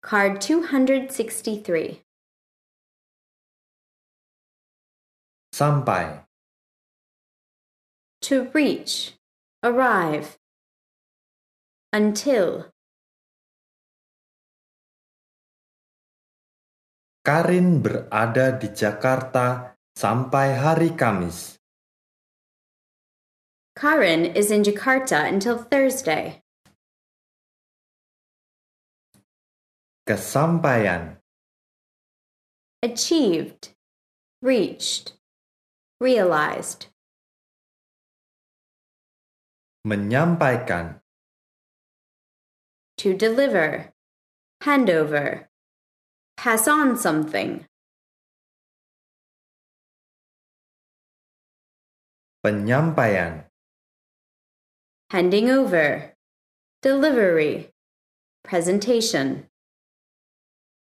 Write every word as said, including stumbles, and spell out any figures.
Card two hundred sixty-three. Sampai. To reach, arrive. Until. Karin berada di Jakarta sampai hari Kamis. Karin is in Jakarta until Thursday. Kesampaian. Achieved, reached, realized. Menyampaikan. To deliver, hand over, pass on something. Penyampaian. Handing over, delivery, presentation.